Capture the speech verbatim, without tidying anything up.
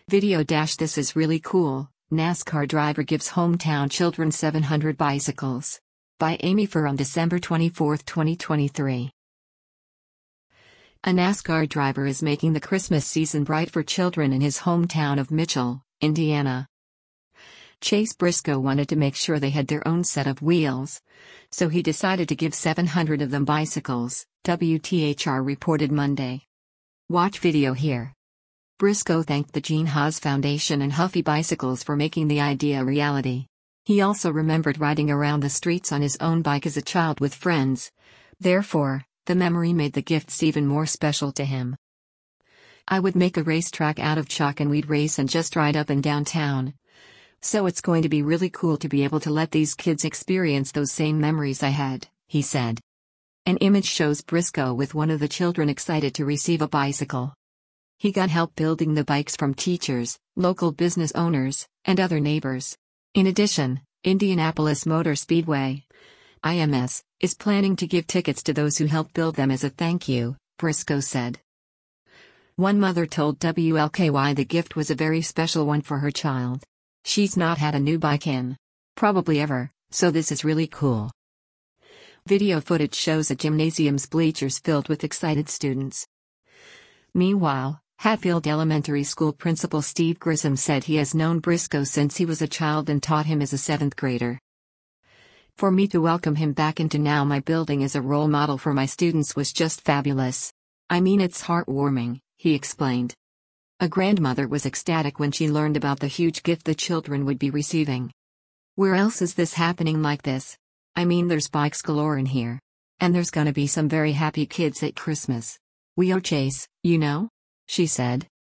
Video dash This is really cool. NASCAR driver gives hometown children seven hundred bicycles. By Amy Fur on December twenty-fourth, twenty twenty-three. A NASCAR driver is making the Christmas season bright for children in his hometown of Mitchell, Indiana. Chase Briscoe wanted to make sure they had their own set of wheels, so he decided to give seven hundred of them bicycles, W T H R reported Monday. Watch video here. Briscoe thanked the Gene Haas Foundation and Huffy Bicycles for making the idea a reality. He also remembered riding around the streets on his own bike as a child with friends. Therefore, the memory made the gifts even more special to him. I would make a racetrack out of chalk and we'd race and just ride up and down town. So it's going to be really cool to be able to let these kids experience those same memories I had, he said. An image shows Briscoe with one of the children excited to receive a bicycle. He got help building the bikes from teachers, local business owners, and other neighbors. In addition, Indianapolis Motor Speedway, I M S, is planning to give tickets to those who helped build them as a thank you, Briscoe said. One mother told W L K Y the gift was a very special one for her child. She's not had a new bike in probably ever, so this is really cool. Video footage shows a gymnasium's bleachers filled with excited students. Meanwhile, Hatfield Elementary School Principal Steve Grissom said he has known Briscoe since he was a child and taught him as a seventh grader. For me to welcome him back into now my building as a role model for my students was just fabulous. I mean, it's heartwarming, he explained. A grandmother was ecstatic when she learned about the huge gift the children would be receiving. Where else is this happening like this? I mean, there's bikes galore in here. And there's gonna be some very happy kids at Christmas. We are Chase, you know? She said.